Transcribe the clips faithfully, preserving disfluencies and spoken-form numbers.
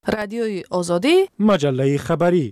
رادیوی آزادی، مجله خبری.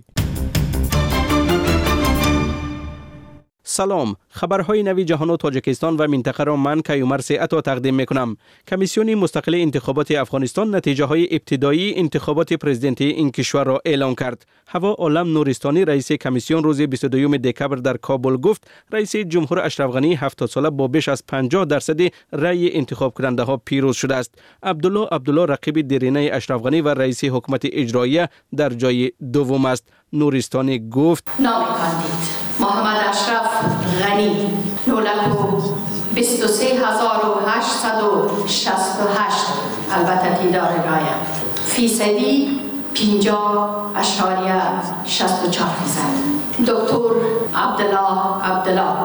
سلام، خبرهای نوی جهان و تاجیکستان و منطقه را من کیومر سیعتا تقدیم میکنم. کمیسیون مستقل انتخابات افغانستان نتیجه های ابتدایی انتخابات پرزیدنتی این کشور را اعلام کرد. هوا عالم نورستانی رئیس کمیسیون روز بیست و دوم دکبر در کابل گفت رئیس جمهور اشرف غنی هفتاد ساله با بیش از پنجاه درصد رأی انتخاب کننده ها پیروز شده است. عبدالله عبدالله رقیب دیرینه اشرف غنی و رئیس حکومت اجراییه در جای دوم است. نورستانی گفت نام کاندید محمد اشرف غنی نولکو بیست و سه هزار و هشتصد و شصت و هشت البته تعداد رای فیصدی پنجاه اشاریه شصت و چهار فیصد. دکتر عبدالله عبدالله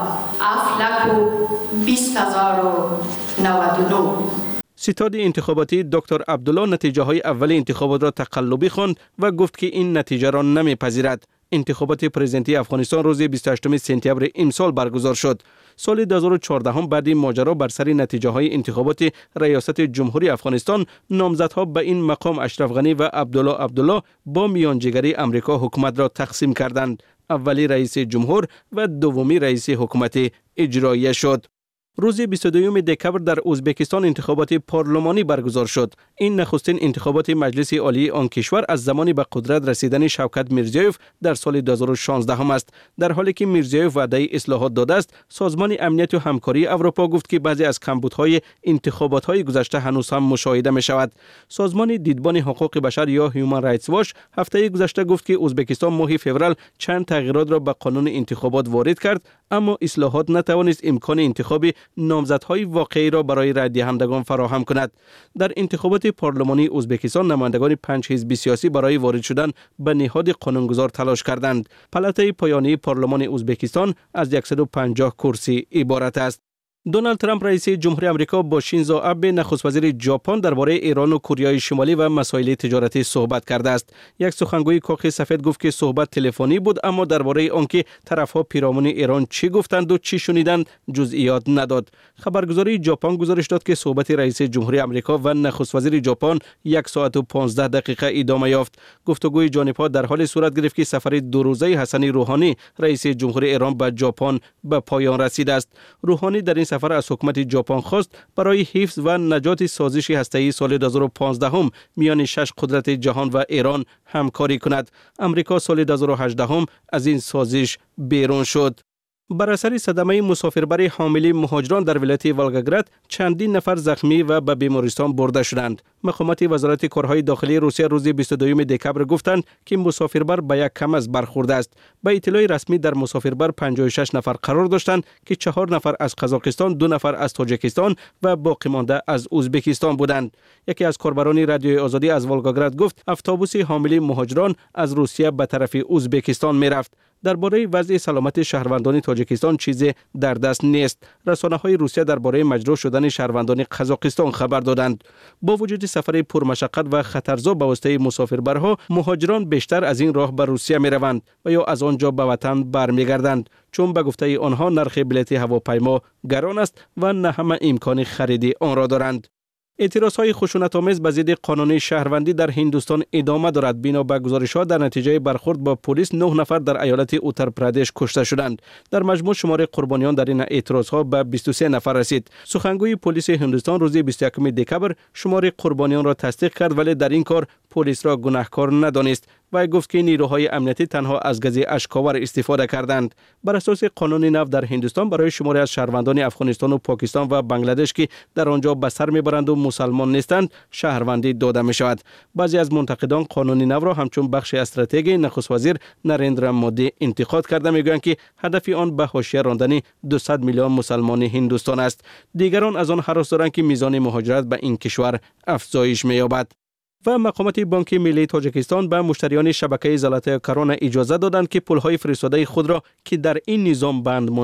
افلکو بیست هزار و نود و نه. ستاد انتخاباتی دکتر عبدالله نتیجه های اول انتخابات را تقلبی خواند و گفت که این نتیجه را نمیپذیرد. انتخابات پرزیدنتی افغانستان روز بیست و هشتم سپتامبر امسال برگزار شد. سال دو هزار و چهارده هم بعد این ماجرا بر سر نتیجه های انتخابات ریاست جمهوری افغانستان نامزدها به این مقام اشرف غنی و عبدالله عبدالله با میانجیگری امریکا حکومت را تقسیم کردند. اولی رئیس جمهور و دومی رئیس حکومت اجراییه شد. روز بیست و دوم دکبر در ازبکستان انتخابات پارلمانی برگزار شد. این نخستین انتخابات مجلس عالی آن کشور از زمانی به قدرت رسیدن شوکت میرزیوف در سال دو هزار و شانزده هم است. در حالی که میرزیوف وعده اصلاحات داده است، سازمان امنیت و همکاری اروپا گفت که بعضی از کمبودهای انتخابات‌های گذشته هنوز هم مشاهده می شود. سازمان دیدبان حقوق بشر یا هیومن رایتس واچ هفته گذشته گفت که ازبکستان ماه فوریه چند تغییرات را به قانون انتخابات وارد کرد، اما اصلاحات نتوانست امکان انتخاب نامزدهای واقعی را برای رای دهندگان فراهم کند. در انتخابات پارلمانی ازبکستان نمایندگان پنج حزب سیاسی برای وارد شدن به نهاد قانونگذار تلاش کردند. پلته پایانی پارلمان ازبکستان از صد و پنجاه کرسی عبارت است. دونالد ترامپ رئیس جمهوری آمریکا با شینزو آبه نخست وزیر ژاپن درباره ایران و کره شمالی و مسائل تجارتی صحبت کرده است. یک سخنگوی کاخ سفید گفت که صحبت تلفنی بود، اما درباره آنکه طرفها پیرامون ایران چی گفتند و چی شنیدند جزئیات نداد. خبرگزاری ژاپن گزارش داد که صحبت رئیس جمهوری آمریکا و نخست وزیر ژاپن یک ساعت و پانزده دقیقه ادامه یافت. گفتگوی جانبها در حال صورت گرفت که سفر دو روزه حسن روحانی رئیس جمهوری ایران به ژاپن به پایان رسیده است. روحانی در این سفر از حکومت ژاپن خواست برای حفظ و نجات سازش هسته‌ای سال دو هزار و پانزده هم میان شش قدرت جهان و ایران همکاری کند. امریکا سال دو هزار و هجده هم از این سازش بیرون شد. بر اثر صدمه مسافربر حامل مهاجران در ولایت ولگاگراد چندین نفر زخمی و به بیمارستان برده شدند. مقامات وزارت کارهای داخلی روسیه روز بیست و دوم دکبر گفتند که مسافربر به یک کمز برخورده است. به اطلاع رسمی در مسافربر پنجاه و شش نفر قرار داشتند که چهار نفر از قزاقستان، دو نفر از تاجیکستان و باقی مانده از ازبکستان بودند. یکی از کاربران رادیوی آزادی از ولگاگراد گفت اتوبوس حامل مهاجران از روسیه به طرف ازبکستان می‌رفت. درباره وضع سلامت شهروندان تاجیکستان چیزی در دست نیست. رسانه‌های روسیه درباره مجروح شدن شهروندان قزاقستان خبر دادند. با وجود سفر پرمشقت و خطرزا به واسطه مسافربرها، مهاجران بیشتر از این راه به روسیه می‌روند و یا از آنجا به وطن برمیگردند، چون به گفته آنها نرخ بلیط هواپیما گران است و نه همه امکان خرید آن را دارند. اعتراضهای خشونت‌آمیز به ضد قانون شهروندی در هندوستان ادامه دارد. بنا به گزارش‌ها در نتیجه برخورد با پلیس نه نفر در ایالت اتر پردیش کشته شدند. در مجموع شمار قربانیان در این اعتراضها به بیست و سه نفر رسید. سخنگوی پلیس هندوستان روز بیست و یکم دکبر شمار قربانیان را تصدیق کرد، ولی در این کار پلیس را گناهکار ندانست و گفت که نیروهای امنیتی تنها از گز اشکاور استفاده کردند. بر اساس قانون نو در هندوستان برای شماری از شهروندان افغانستان و پاکستان و بنگلادش که در آنجا به سر میبرند و مسلمان نیستند شهروندی داده می شود. بعضی از منتقدان قانون نو را همچون بخش استراتژی نخست وزیر نریندرا مودی انتقاد کرده، میگویند که هدف آن به حاشیه راندن دویست میلیون مسلمان هندوستان است. دیگران از آن هراس دارند که میزان مهاجرت به این کشور افزایش می‌یابد. و مقامات بانک ملی تاجیکستان به مشتریان شبکه زلاتای کران اجازه دادند که پولهای فرستاده خود را که در این نظام بند مانده است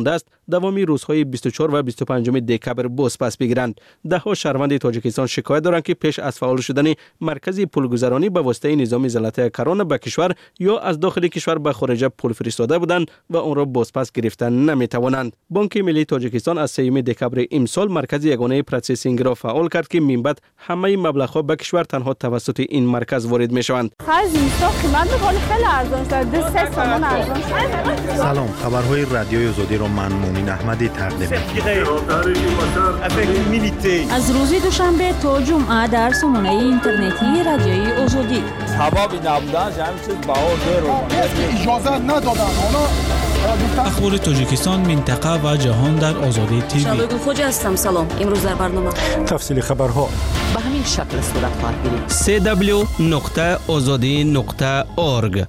دوامی روزهای بیست و چهار و بیست و پنج دکبر باز پس بگیرند. ده ها شهروند تاجیکستان شکایت دارند که پیش از فعال شدن مرکزی پولگذرانی به واسطه نظام زلطه کرانه به کشور یا از داخل کشور به خارج پول فرستاده بودند و آن را بازپس گرفتن نمی توانند. بانک ملی تاجیکستان از سوم دکبر امسال مرکز یگانه پروسسینگ را فعال کرد که من بعد همه مبلغ‌ها به کشور تنها توسط این مرکز وارد می شوند. خرج اینستا قیمت می‌کنه خیلی ارزان شده، سه تومان ارزان شده. سلام، خبرهای رادیوی آزادی را من مومن احمدی تقدیم می‌کنم. از روز دوشنبه تا جمعه در سامانه اینترنتی رادیوی آزادی. هوا بی نبودن همین چیز باور داره. اجازه ندادن اونا. اخبار تاجیکستان، منطقه و جهان در آزادی تیوی. شالوی خوج هستم. سلام. امروز در برنامه تفصیل خبرها به همین شکل صورت خواهد گرفت. سی دبلیو نقطه آزادی نقطه اورگ.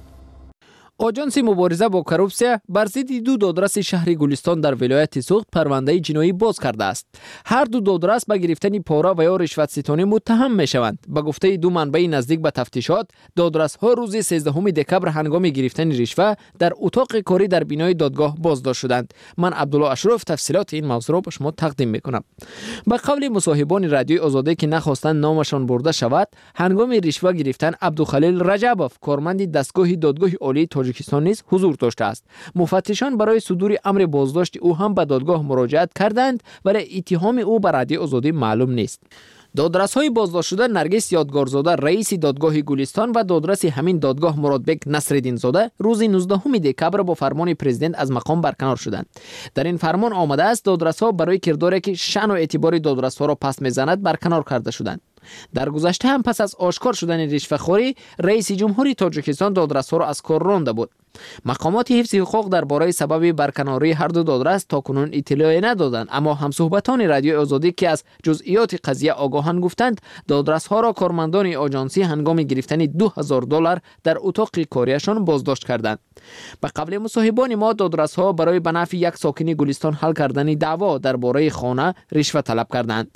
آژانس مبارزه با کروپسیا بر ضد دو دادرس شهر گلستان در ولایت سوخت پرونده جنایی باز کرده است. هر دو دادرس به گرفتن پاره و یا رشوت ستانی متهم می شوند. به گفته دو منبع نزدیک به تفتیشات، دادرس ها روز سیزدهم دکبر هنگام گرفتن رشوه در اتاق کاری در بینای دادگاه بازداشت شدند. من عبدالله اشرف تفصیلات این موضوع را به شما تقدیم می کنم. به قول مصاحبان رادیوی آزادی که نخواستند نامشان برده شود، هنگام رشوه گرفتن عبدالخلیل رجبوف کارمند دستگاه دادگاه عالی تاجیکستان نیز حضور داشته است. مفتشان برای صدور امر بازداشت او هم به دادگاه مراجعت کردند ولی اتهام او به رادیوی آزادی معلوم نیست. دادرس های بازداشت شده نرگس یادگارزاده رئیس دادگاه گلستان و دادرس همین دادگاه مرادبک نصرالدین زاده روز نوزدهم دکبر با فرمان پرزیدنت از مقام برکنار شدند. در این فرمان آمده است دادرس ها برای کرداری که شأن و اعتبار دادرس ها را پس میزند برکنار کرده شدند. در گذشته هم پس از آشکار شدن رشوه‌خوری، رئیس جمهوری تاجیکستان دادرس ها را از کار رانده بود. مقامات حفظ حقوق درباره سبب برکناری هر دو دادرس تاکنون اطلاعی ندادند، اما همصحبتان رادیوی آزادی که از جزئیات قضیه آگاهند گفتند دادرس ها را کارمندان آژانسی هنگام گرفتن دو هزار دلار در اتاق کاریشان بازداشت کردند. به قبل مصاحبان ما دادرس ها برای به نفع یک ساکن گلستان حل کردن دعوا درباره خانه رشوه طلب کردند.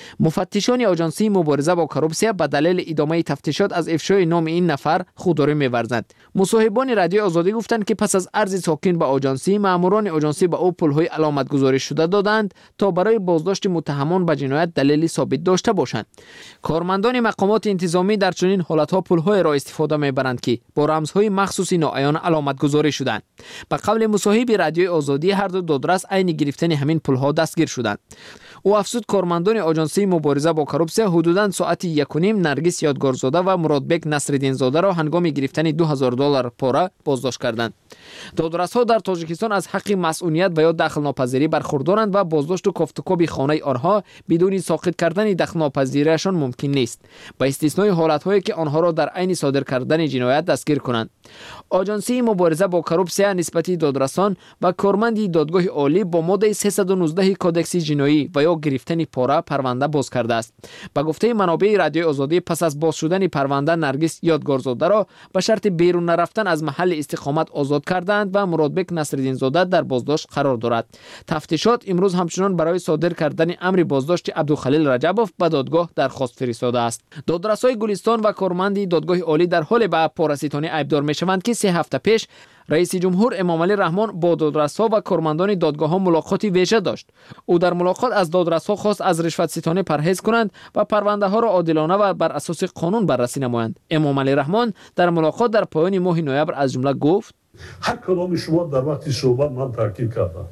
مفتشان آژانسی مبارزه با کروپسیا به دلیل ادامه تفتیشات از افشای نام این نفر خودداری می‌ورزند. مصاحبان رادیوی آزادی گفتند که پس از عرض ساکن به آژانسی، ماموران آژانسی به او پول‌های علامت گذاری شده دادند تا برای بازداشت متهمان به جنایت دلیلی ثابت داشته باشند. کارمندان مقامات انتظامی در چنین حالت‌ها پول‌های را استفاده می‌برند که با رمزهای مخصوصی ناعیان علامت گذاری شدند. به قول مصاحب رادیوی آزادی هر دو دادرس عین گرفتن همین پول‌ها دستگیر شدند. او افزود کارمندان آژانسی مبارزه با کروپسیا حدوداً ساعت یک و نیم نرگس یادگارزاده و مرادبک نصرالدین زاده را هنگام گرفتن دو هزار دلار پاره بازداشت کردند. دادرس‌ها در تاجیکستان از حق مسئولیت و یا دخل ناپذیری برخوردارند و بازداشت و کافتکاب خانه آنها بدون ساقط کردن دخل ناپذیریشان ممکن نیست، با استثنای حالت‌هایی که آنها را در عین صادر کردن جنایت دستگیر کنند. آژانسی مبارزه با کروپسیا نسبت دادرسان و کارمند دادگاه عالی با ماده سیصد و نوزده کودکس جنایی و یا گرفتن پاره پرونده باز کرده است. با گفته منابع رادیوی آزادی پس از باز شدن پرونده نرگس یادگارزاده را به شرط بیرون نرفتن از محل استقامت آزاد کردند و مرادبک نصرالدین زاده در بازداشت قرار دارد. تفتیشات امروز همچنان برای صادر کردن امر بازداشت عبدالخلیل رجبوف به دادگاه درخواست فرستاده است. دادرس‌های گلستان و کارمند دادگاه عالی در حال به پاراسیتانی ایبدار می‌شوند که سه هفته پیش رئیس جمهور امام علی رحمان با دادرس‌ها و کارمندان دادگاه‌ها ملاقاتی ویژه داشت. او در ملاقات از دادرس‌ها خواست از رشوت ستانی پرهیز کنند و پرونده‌ها را عادلانه و بر اساس قانون بررسی نمایند. امام علی رحمان در ملاقات در پایان ماه نوامبر از جمله گفت: هر کدام شما در وقت صحبت من تاکید کردم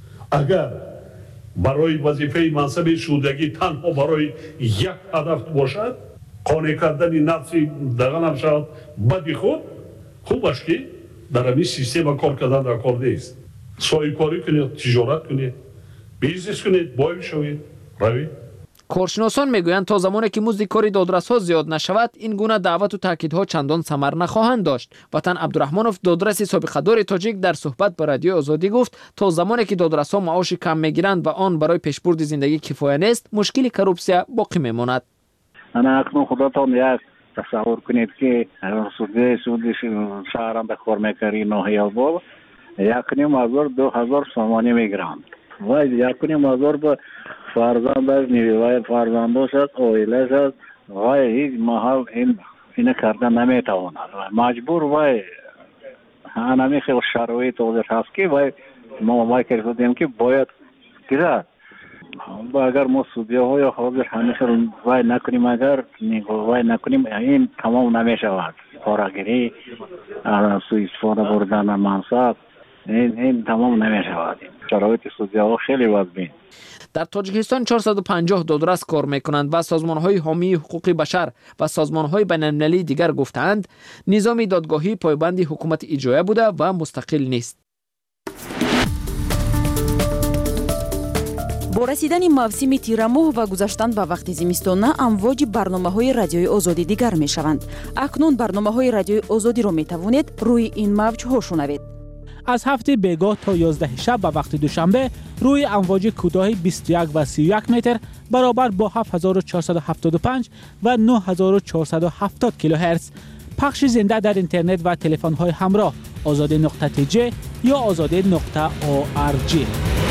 اگر برای وظیفه منصب شودگی تنها برای یک هدف باشد، قانع کردن نفسی دغنم شود بدی خود، خوب است که در این سیستم کار کردن در کار نیست. صاحبکاری کنید، تجارت کنید، بیزنس کنید، بای بشوید، روید. کارشناسان میگویند تا زمانی که مزد کار دادرس‌ها زیاد نشود این گونه دعوت و تاکیدها چندان ثمر نخواهند داشت. وطن عبدالرحمنوف دادرس سابقه دار تاجیک در صحبت با رادیوی آزادی گفت تا زمانی که دادرس‌ها معاش کم میگیرند و آن برای پیشبرد زندگی کفایه نیست، مشکل کروپسیا باقی میماند. انا اکنون خودتان یک تصور کنید که سود سود شهرم به خورمیکاری ناحیه آباد یک نیم هزار دو هزار سامانی میگیرند و یک نیم هزار به فرزند از نیروی فرزنداش است، اویلش است و هیچ محل این اینه کردن نمیتواند و مجبور و هنمی خیلی شرایط اوزش هست که و ما ما کردیم که باید گذاشت. اگر ما سودی‌ها یا حاضر همیشه وای نکنیم اگر وای نکنیم این تمام نمیشود. کارگری، سوء استفاده بردن منصب این این تمام نمیشود. شرایط سودی‌ها خیلی وضعی. در تاجیکستان چهارصد و پنجاه دادرس کار میکنند و سازمان‌های حامی حقوق بشر و سازمان‌های بین‌المللی دیگر گفتند نظام دادگاهی پایبند حکومت اجرایی بوده و مستقل نیست. با رسیدن موسم تیر ماه و گذشتن به وقت زمستان امواج برنامه‌های رادیوی آزادی دیگر می‌شوند. اکنون برنامه‌های رادیوی آزادی را می‌توانید روی این موج‌ها شنوید. از هفته بیگاه تا یازده شب به وقت دوشنبه روی امواج کوتاه بیست و یک و سی و یک متر برابر با هفت هزار و چهارصد و هفتاد و پنج و نه هزار و چهارصد و هفتاد کیلوهرتز پخش زنده در اینترنت و تلفن‌های همراه آزادی نقطه تی جی یا آزادی نقطه او آر جی.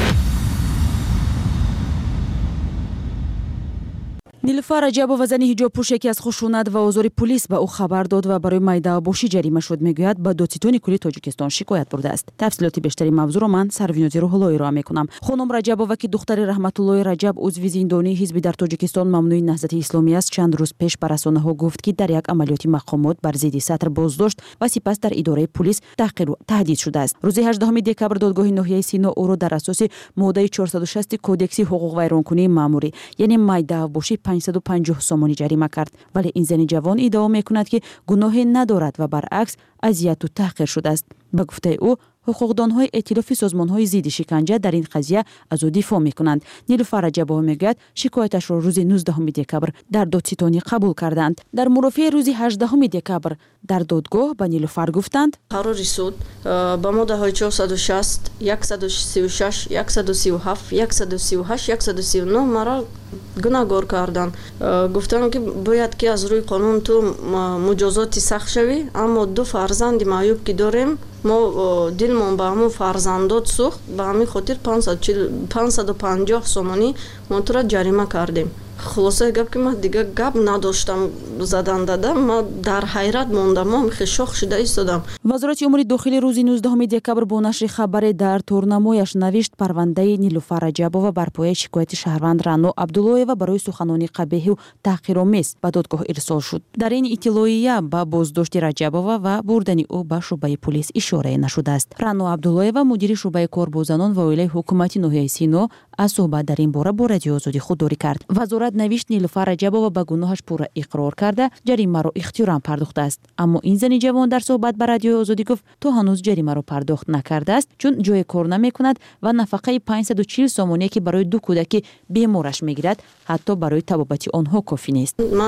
نیلوفر رجبووا زن حجاب پوشه که از خشونت و آزار پلیس به او خبر داد و برای مایده‌باشی جریمه شد میگوید به دادستان کلی تاجیکستان شکایت برده است. تفصیلات بیشتری موضوع را من سروینوزی روح‌اللهی را میکنم. خانم رجبووا که دختر رحمت الله رجب عضو زندانی حزب در تاجیکستان ممنوع نهضت اسلامی است چند روز پیش به رسانه‌ها گفت که در یک عملیات مقامات بر ضد سطر بازداشت و سپس در اداره پلیس تحقیر و تهدید شده است. روز هجدهم دکبر دادگاه ناحیه سینا او را در اساس ماده چهارصد و شصت کودکس حقوق ویرانکنی ماموری یعنی مایده‌باشی پانصد و پنجاه سامانی جریمه کرد، ولی این زن جوان ادعا میکند که گناهی ندارد و برعکس اذیت و تحقیر شده است. به گفته او حقوقدانهای ائتلاف سازمانهای ضد شکنجه در این قضیه از او دفاع میکنند. نیلوفر رجبووا میگوید شکایتش را روز نوزدهم دکبر در دادستانی قبول کردند. در مرافعه روز هجدهم دکبر در دادگاه به نیلوفر گفتند قرار سود با ماده های چهارصد و شصت، صد و سی و شش، صد و سی و هفت، صد و سی و هشت، صد و سی و نه مرا گناهکار کردند. گفتند که باید که از روی قانون تو مجازاتی سخت شوی، اما دو فرزند معیوب که داریم ما دلمون با همون فرزندات سوخت، به همین خاطر پانصد و پنجاه سامانی ما تو را جریمه کردیم. خلاصه گپ که من دیگه گپ نداشتم زدن دادم، ما در حیرت موندم، ما خیلی شوق شده ایستادم. وزارت امور داخلی روز نوزدهم دکبر با نشر خبر در تورنمایش نوشت پرونده نیلوفر رجبووا بر پایه شکایت شهروند رانو عبداللهیوا برای سخنانی قبیح و تحقیرآمیز به دادگاه ارسال شد. در این اطلاعیه با بازداشت رجبووا و بردن او به شعبه پلیس اشاره نشده است. رانو عبداللهیوا مدیر شعبه کار با زنان و اولیای حکومت ناحیه سینو از صحبت در این باره با رادیو آزادی خودداری کرد. وزارت نوشت نیلوفر رجبووا به گناهش پورا اقرار کرده جریمه را اختیارا پرداخته است، اما این زن جوان در صحبت با رادیو آزادی گفت تو هنوز جریمه را پرداخت نکرده است چون جای کار نمیکند و نفقه پانصد و چهل سامانی که برای دو کودک بیمارش میگیرد حتی برای طبابت آنها کافی نیست. من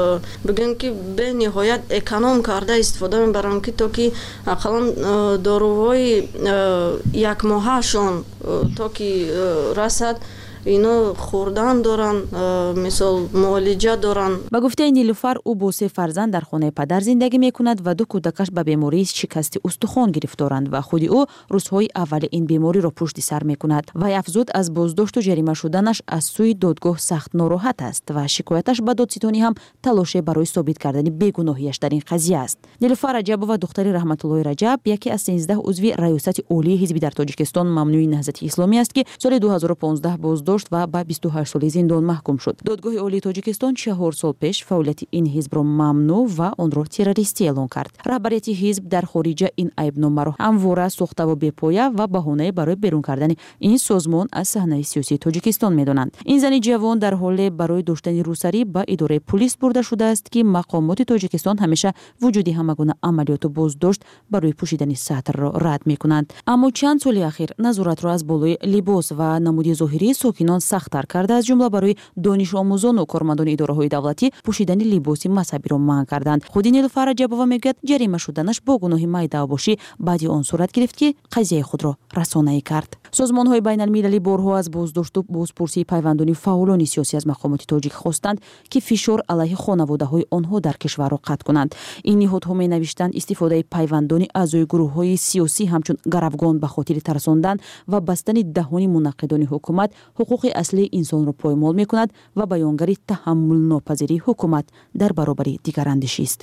بگم که به نهایت اکونوم کرده استفاده میبرم که تا که اقلا داروهای یک ماهشون تا که رسد اینا خوردن دارن، مثال معالجه دارن. با گفته نیلوفر او با سه فرزند در خانه پدر زندگی میکند و دو کودکش به بیماری شکست استخوان گرفتارند و خود او روزهای اول این بیماری را پشت سر میکند و افزود از بازداشت و جریمه شدنش از سوی دادگاه سخت ناراحت است و شکایتش به دادستانی هم تلاش برای ثابت کردن بیگناهیش در این قضیه است. نیلوفر رجبووا دختر رحمت الله رجب یکی از سیزده عضو ریاست عالی حزب در تاجیکستان ممنوع نهضت اسلامی است که سال دو هزار و پانزده بازداشت و به بیست و هشت سال زندان محکوم شد. دادگاه عالی تاجیکستان چهار سال پیش فعالیت این حزب را ممنوع و آن را تروریستی اعلام کرد. رهبریت حزب در خارج این عیبنامه را همواره ساخته و بی‌پایه و بهانه برای بیرون کردن این سازمان از صحنه سیاسی تاجیکستان می‌دانند. این زن جوان در حال برای داشتن روسری به اداره پلیس برده شده است که مقامات تاجیکستان همیشه وجود همگونه عملیات و بازداشت برای پوشیدن سطر را رد می‌کنند. اما چند سال اخیر نظارت را از بالای لباس و نمود ظاهری ساکنان سخت‌تر کرده، از جمله برای دانش آموزان و کارمندان اداره‌های دولتی پوشیدن لباس مذهبی را منع کردند. خود نیلوفر رجبووا میگوید جریمه شدنش با گناه مایده‌باشی بعد آن صورت گرفت که قضیه خود را رسانه‌ای کرد. سازمان‌های بین‌المللی بارها از بازداشت و بازپرسی پیوندان فعالان سیاسی از مقامات تاجیک خواستند که فشار علیه خانواده‌های آنها در کشور را قطع کنند. این نهادها می‌نوشتند استفاده پیوندان اعضای گروه‌های سیاسی همچون گروگان به خاطر ترساندن و بستن دهان مناقضان حکومت حقوق اصلی انسان را پایمال می‌کند و بیانگر تحمل ناپذیری حکومت در برابر دیگراندیشی است.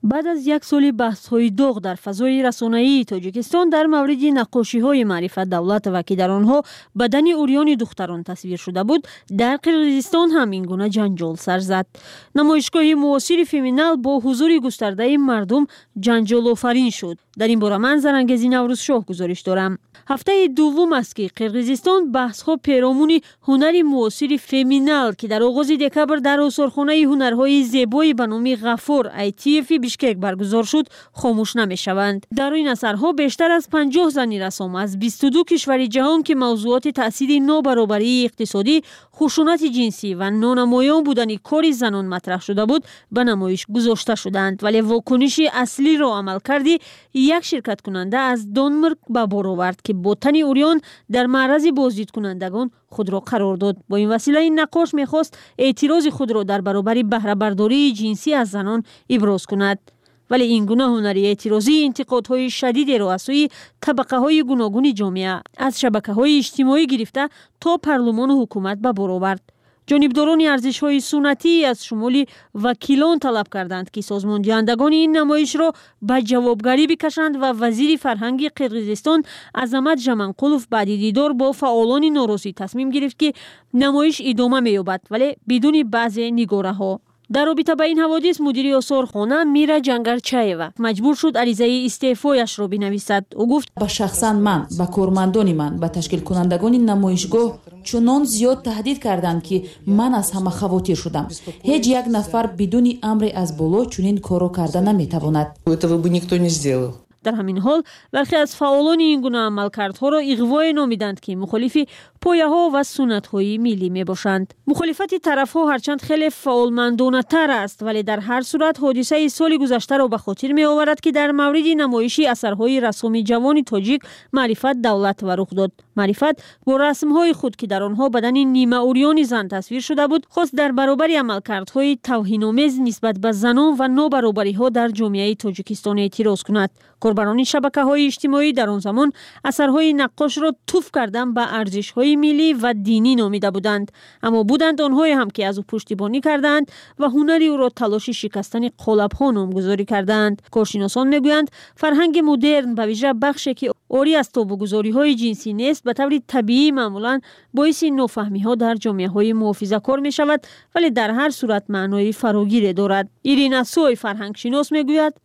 بعد از یک سال بحث‌های داغ در فضای رسانه‌ای تاجیکستان در مورد نقاشی‌های معرفت دولت و که در آنها بدن اوریان دختران تصویر شده بود، در قرقیزستان هم این گونه جنجال سر زد. نمایشگاه معاصر فمینال با حضور گسترده مردم جنجال آفرین شد. در این باره من زرنگزی نوروز شاه گزارش دارم. هفته دوم است که قرقیزستان بحث‌ها پیرامون هنر معاصر فمینال که در آغاز دکبر در آثارخانه هنرهای زیبای به نام غفور ایتیف بیشکک برگزار شد خاموش نمی‌شوند. در این اثرها بیشتر از پنجاه زنی رسام از بیست و دو کشور جهان که موضوعات تأثیر نابرابری اقتصادی، خشونت جنسی و نانمایان بودن کار زنان مطرح شده بود به نمایش گذاشته شدند، ولی واکنش اصلی را عمل کردی یک شرکت کننده از دانمارک به بار آورد که با تن اوریان در معرض بازدید کنندگان خود را قرار داد. با این وسیله این نقاش میخواست اعتراض خود را در برابر بهره برداری جنسی از زنان ابراز کند. ولی این گونه هنری اعتراضی انتقادهای شدید را از سوی طبقه های گوناگون جامعه از شبکه های اجتماعی گرفته تا پارلمان و حکومت به بار آورد. جانبداران ارزش‌های سنتی از شمول وکیلان طلب کردند که سازماندهندگان این نمایش را به جوابگری بکشند و وزیر فرهنگ قرقیزستان عظمت ژمنقولوف بعد دیدار با فعالان ناراضی تصمیم گرفت که نمایش ادامه می‌یابد ولی بدون بعضی نگاره‌ها. در رابطه با این حوادث مدیر آثارخانه میرا جنگرچایوا مجبور شد عریضه استعفایش را بنویسد. او گفت با شخصا من با کارمندان من با تشکیل کنندگان نمایشگاه چنان زیاد تهدید کردند که من از همه خواطر شدم. هیچ یک نفر بدون امر از بالا چنین کارو کرده نمیتواند. этого бы никто не сделал. در همین حال برخی از فعالان این گونه عملکردها را اغوای نامیدند که مخالف پایه‌ها و سنت‌های ملی میباشند. مخالفت طرف‌ها هرچند خیلی فعالمندانه‌تر است ولی در هر صورت حادثه سال گذشته را به خاطر می‌آورد که در مورد نمایش اثرهای رسام جوان تاجیک معرفت دولت و رخ داد. معرفت با رسم‌های خود که در آنها بدن نیمه اوریان زن تصویر شده بود خواست در برابر عملکردهای توهین‌آمیز نسبت به زنان و نابرابری‌ها در جامعه تاجیکستان اعتراض کند. کاربران شبکه‌های اجتماعی در آن زمان اثرهای نقاش را توف کردن به ارزش‌های ملی و دینی نامیده بودند، اما بودند آنهایی هم که از او پشتیبانی کردند و هنری او را تلاش شکستن قالب‌ها نامگذاری کردند. کارشناسان میگویند فرهنگ مدرن به ویژه بخشی که آری از تابوگذاری‌های جنسی نیست به طور طبیعی معمولاً باعث نافهمی‌ها در جامعه‌های محافظه‌کار می‌شود ولی در هر صورت معنای فراگیری دارد. ایرینا سوی فرهنگ شناس میگوید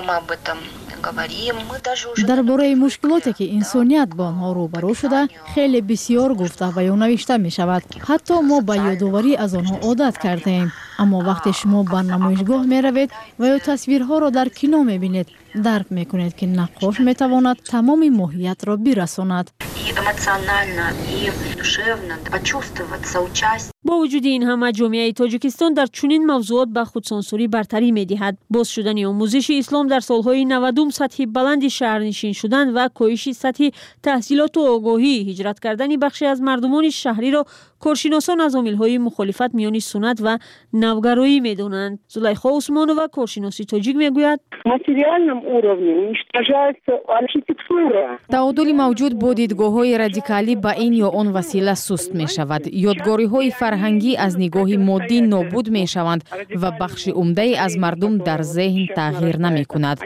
درباره مشکلاتی که انسانیت با آنها روبرو شده خیلی بسیار گفته و یا نوشته می شود. حتی ما به یادآوری از آنها عادت کرده ایم، اما وقتی شما به نمایشگاه می روید و یا تصویرها را در کینو می بینید درک می کنید که نقاش می تواند تمام ماهیت را برساند. با وجود این همه جامعه تاجیکستان در چنین موضوعات به خودسانسوری برتری می‌دهد. باز شدن آموزش اسلام در سالهای نود سطح بلند شهرنشین شدن و کاهش سطح تحصیلات و آگاهی هجرت کردن بخشی از مردمان شهری را کارشناسان از عامل‌های مخالفت میان سنت و نوگرایی می‌دانند. زلیخا عثمانова کارشناسی تاجیک میگوید تعادل موجود با دیدگاه‌های رادیکالی با این یا آن وسیله سست می‌شود. یادگاری‌های فرهنگی از نگاه مادی نابود می‌شوند و بخش عمده از مردم در ذهن تغییر نمی‌کند.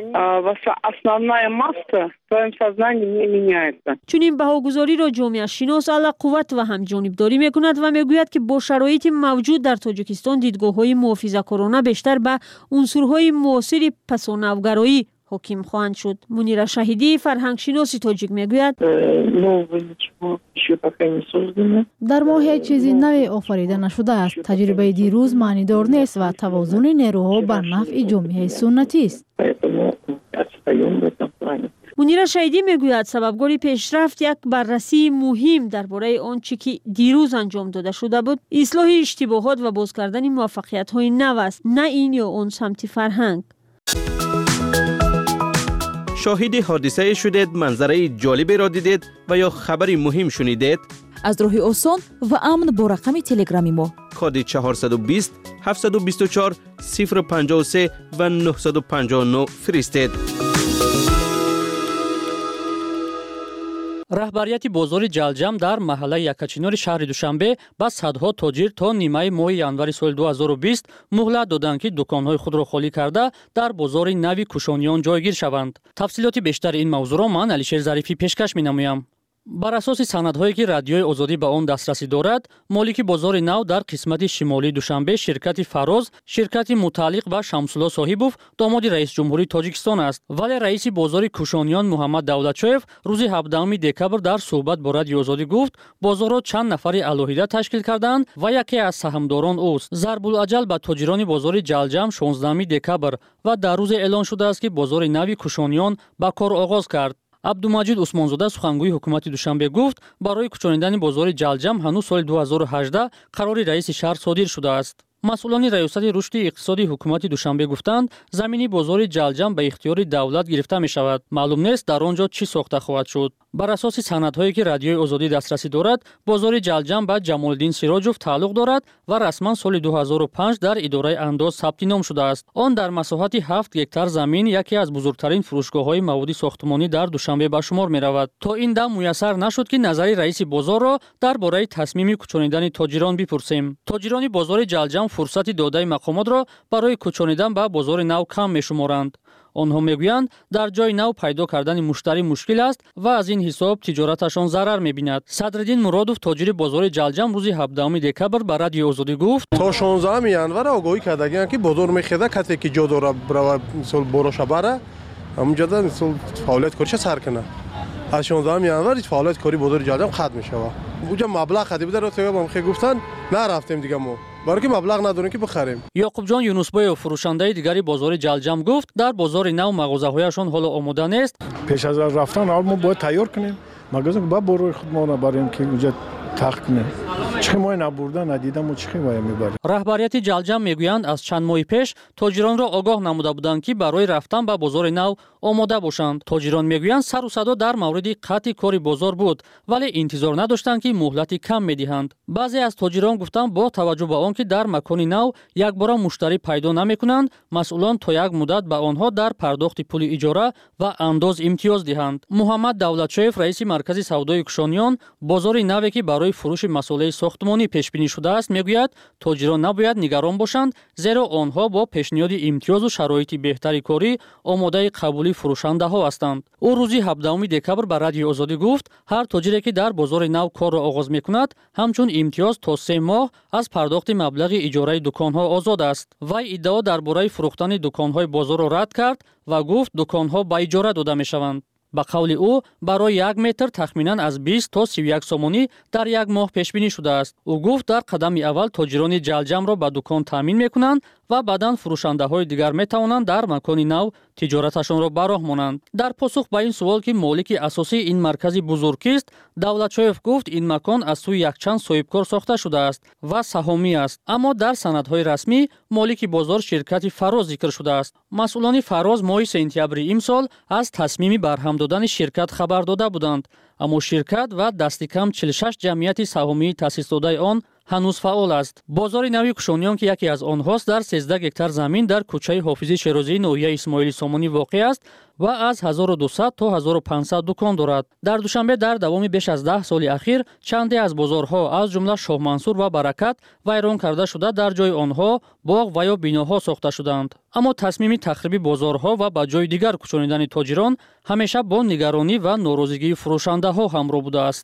چنین بهاگذاری را جامعه شناس علی قوت و هم جانبداری می‌کند و میگوید که با شرایط موجود در تاجیکستان دیدگاه‌های محافظه‌کارانه بیشتر به عنصرهای معاصر پسانوگرایی حکیم خواهند شد. منیره شهیدی فرهنگ شناسی تاجیک میگوید در ما هیچ چیزی نوی آفریده نشده است. تجربه دیروز معنیدار نیست و توازن نیروها بر نفع جامعه سنتی است. منیره شهیدی میگوید سببگار پیشرفت یک بررسی مهم درباره آنچه که دیروز انجام داده شده بود اصلاح اشتباهات و باز کردن موفقیت‌های نو است، نه این یا آن سمت فرهنگ. شاهد حادثه شدید، منظره جالبی را دیدید و یا خبری مهم شنیدید؟ از راه آسان و امن با رقم تلگرامی ما کد چهارصد و بیست هفتصد و بیست و چهار صفر پنجاه و سه و نهصد و پنجاه و نه فرستید. раҳбарияти бозори ҷалҷам дар маҳаллаи якачинори шаҳри душанбе ба садҳо тоҷир то нимаи моҳи январи соли ду ҳазору бист муҳлат доданд ки дуконҳои худро холӣ карда дар бозори нави кушониён ҷойгир шаванд. Тафсилоти бештари ин мавзӯъро ман Алишер Зарифӣ пешкаш менамоям. бар асоси санадҳое ки радиои озодӣ ба он дастрасӣ дорад, молики бозори нав дар қисмати шимолии Душанбе ширкати Фароз, ширкати мутааллиқ ба Шамсулло Соҳибов, домоди раисҷумҳурии Тоҷикистон аст. Вале раиси бозори Кушониён Муҳаммад Давлатшоев рӯзи ҳабдахуми декабр дар суҳбат бо Радиои Озодӣ гуфт, бозорро чанд нафари алоҳида ташкил карданд ва яке аз саҳмдорон ӯст. Зарбулаҷал ба тоҷирони бозори Ҷалҷам шонздаҳуми декабр ва дар рӯзе эълон шудааст ки бозори нави Кушониён ба кор оғоз кард. Абдумаҷид Усмонзода сухангӯи ҳукумати Душанбе гуфт, барои кӯчонидани бозори Ҷалҷам ҳанӯз соли ду ҳазору ҳаждаҳ қарори раиси шаҳр содир шудааст. масъулони раёсати рушди иқтисодии ҳукумати Душанбе гуфтанд, замини бозори Ҷалҷам ба ихтиёри давлат гирифта мешавад. Маълум нест дар он ҷо чӣ сохта хоҳад шуд. Бар асоси санадҳое ки Радиои Озодӣ дастрасӣ дорад, бозори Ҷалҷам ба Ҷамолиддин Сироҷов тааллуқ дорад ва расман соли ду ҳазору панҷ дар идораи андоз сабти ном шудааст. Он дар масоҳати ҳафт гектар замин яке аз бузургтарин фурӯшгоҳҳои маводи сохтмонӣ дар Душанбе ба шумор меравад. То ин дам муяссар нашуд ки назари раиси бозорро дар бораи тасмими кӯчонидани тоҷирон бипурсем. Тоҷирони бозори Ҷалҷам фурсати додаи мақомотро барои кӯчонидан ба бозори нав кам мешуморанд. онҳо мегӯянд, дар ҷои нав пайдо кардани муштарӣ мушкил аст ва аз ин ҳисоб тиҷораташон зарар мебинад. Садриддин Муродов, тоҷири бозори Ҷалҷам, рӯзи ҳабдахуми декабр ба Радиои Озодӣ гуфт, то шонздаҳуми январ огоҳӣ кардагианд ки бозор мехеда касе ки ҷо дора брава мисол бороша бара ҳамунҷода мисол фаъолияти кориша сар кана. аз шонздаҳуми январ фаъолияти кори бозори Ҷалҷам қатъ мешавад. уҷа маблағ хади буда ростега ба мхе гуфтан нарафтем дига мо барои ки маблағ надорем ки бихарем. Ёқубҷон Юнусбоев, фурӯшандаи дигари бозори Ҷалҷам гуфт, дар бозори нав мағозаҳояшон ҳоло омода нест. пеш аз рафтан аввал мо бояд тайёр кунем магазин ба борои худ мо набарем ки уҷа тахт кунем. чихи мо набурда надида мо чихи бояд мебарем. Раҳбарияти Ҷалҷам мегӯянд, аз чанд моҳи пеш тоҷиронро огоҳ намуда буданд ки барои рафтан ба бозори нав омода бошанд. Тоҷирон мегӯянд, сару садо дар мавриди қатъи кори бозор буд, вале интизор надоштанд ки муҳлати кам медиҳанд. баъзе аз тоҷирон гуфтанд, бо таваҷҷӯҳ ба он ки дар макони нав якбора муштарӣ пайдо намекунанд, масъулон то як муддат ба онҳо дар пардохти пули иҷора ва андоз имтиёз диҳанд. Муҳаммад Давлатшоев, раиси маркази савдои Кушониён, бозори наве ки барои фурӯши масъулаи сохтмонӣ пешбинӣ шудааст, мегӯяд, тоҷирон набояд нигарон бошанд, зеро онҳо бо пешниҳоди имтиёзу шароити беҳтари корӣ омодаи қабули фурӯшандаҳо ҳастанд. ӯ рӯзи ҳабдахуми декабр ба Радиои Озодӣ гуфт, ҳар тоҷире ки дар бозори нав корро оғоз мекунад, ҳамчун имтиёз то се моҳ аз пардохти маблағи иҷораи дуконҳо озод аст. Вай иддао дар бораи фурӯхтани дуконҳои бозорро рад кард ва гуфт, дуконҳо ба иҷора дода мешаванд. ба қавли ӯ, барои як метр тахминан аз бист то сию як сомонӣ дар як моҳ пешбинӣ шудааст. ӯ гуфт, дар қадами аввал тоҷирони Ҷалҷамро ба дукон таъмин мекунанд ва баъдан фурӯшандаҳои дигар метавонанд дар макони нав тиҷораташонро ба роҳ монанд. Дар посух ба ин суол ки молики асосии ин маркази бузург кист, Давлатшоев гуфт, ин макон аз сӯи якчанд соҳибкор сохта шудааст ва саҳомӣ аст, аммо дар санадҳои расмӣ молики бозор ширкати Фароз зикр шудааст. масъулони Фароз моҳи сентябри имсол аз тасмими барҳам додани ширкат хабар дода буданд, аммо ширкат ва дасти кам чилу шаш ҷамъияти саҳомии таъсисдодаи он ҳанӯз фаъол аст. Бозори нави Кушониён ки яке аз онҳост, дар сенздаҳ гектар замин дар кӯчаи Ҳофизи Шерозии ноҳияи Исмоили Сомонӣ воқеъ аст ва аз ҳазору дусад то ҳазору панҷсад дукон дорад. Дар Душанбе дар давоми беш аз даҳ соли ахир чанде аз бозорҳо, аз ҷумла Шоҳмансур ва Баракат вайрон карда шуда, дар ҷои онҳо боғ ва ё биноҳо сохта шуданд. аммо тасмими тахриби бозорҳо ва ба ҷои дигар кӯчонидани тоҷирон ҳамеша бо нигаронӣ ва норозигии фурӯшандаҳо ҳамроҳ будааст.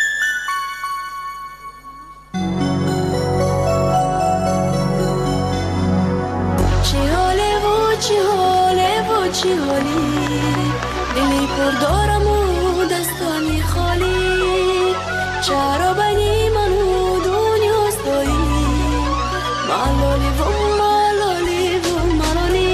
چی حالی دلی پر دارم و دستانی خالی چرا بینی من و دنیاست دایی ملالی و ملالی و ملالی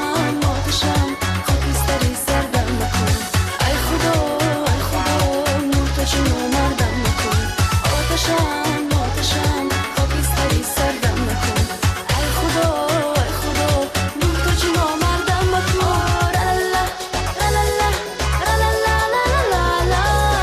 آتشم آتشم خاکستری سردم نکن ای خدا ای خدا محتاج نامردم نکن آتشم آتشم خاکستری سردم نکن ای خدا ای خدا محتاج نامردم نکن لالا لالا لالا لالا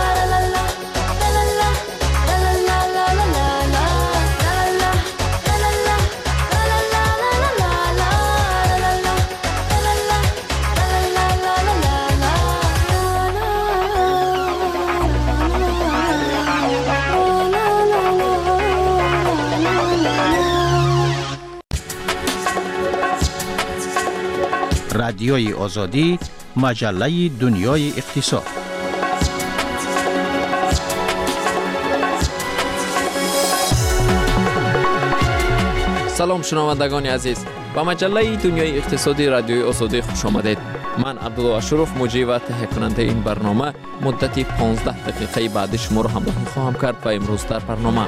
رادیوی آزادی، مجله دنیای اقتصاد. سلام شنوندگان عزیز، با مجله دنیای اقتصادی رادیوی آزادی خوش آمدید. من عبدالله اشرف مجری و تهیه کننده این برنامه مدتی پانزده دقیقه بعد شما رو همراهی خواهم کرد و امروز در برنامه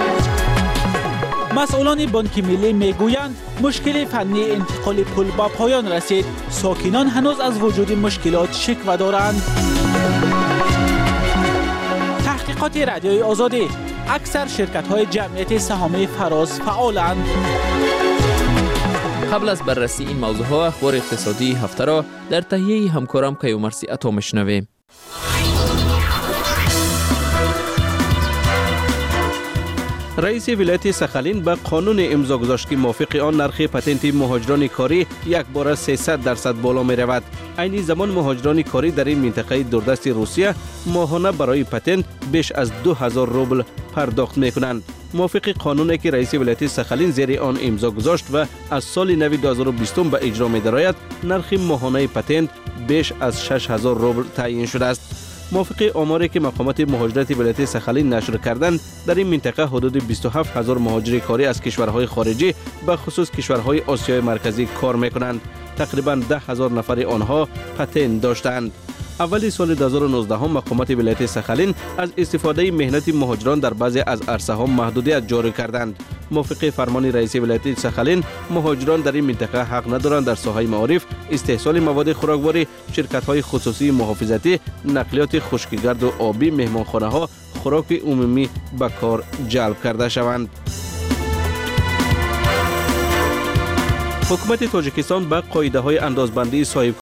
مسئولان بانک ملی میگویند مشکل فنی انتقال پول با پایان رسید. ساکنان هنوز از وجود مشکلات شکوه دارند. تحقیقات رادیوی آزادی، اکثر شرکت‌های جمعیت سهامی فراز فعالند. قبل از بررسی این موضوعها اخبار اقتصادی هفته را در تهیه همکارم کیومرثی عطا میشنویم. رئیس ولایت سخالین به قانون امضا گذاشت که موافق آن نرخ پتنت مهاجران کاری یک بار سیصد درصد بالا می رود. عین زمان مهاجران کاری در این منطقه دوردست روسیه ماهانه برای پتنت بیش از دو هزار روبل پرداخت می کنند. موافق قانونی که رئیس ولایت سخالین زیر آن امضا گذاشت و از سال نو دو هزار و بیست به اجرا می درآید، نرخ ماهانه پتنت بیش از شش هزار روبل تعیین شده است. موافق آماری که مقامات مهاجرت ولایت سخالین نشر کردند، در این منطقه حدود بیست و هفت هزار مهاجر کاری از کشورهای خارجی به خصوص کشورهای آسیای مرکزی کار میکنند. تقریبا ده هزار نفر آنها پتنت داشتند. اولی سال دو هزار و نوزده هم مقامات ولایت سخالین از استفاده مهنت مهاجران در بعضی از عرصه ها محدودیت جاری کردند. موافق فرمان رئیس ولایت سخالین، مهاجران در این منطقه حق ندارند در ساحه معارف، استحصال مواد خوراکواری، شرکت‌های خصوصی محافظتی، نقلیات خشکگرد و آبی، مهمانخانه‌ها، خوراک عمومی به کار جلب کرده شوند. حکومت تاجیکستان به قاعده‌های اندازبندی صاحب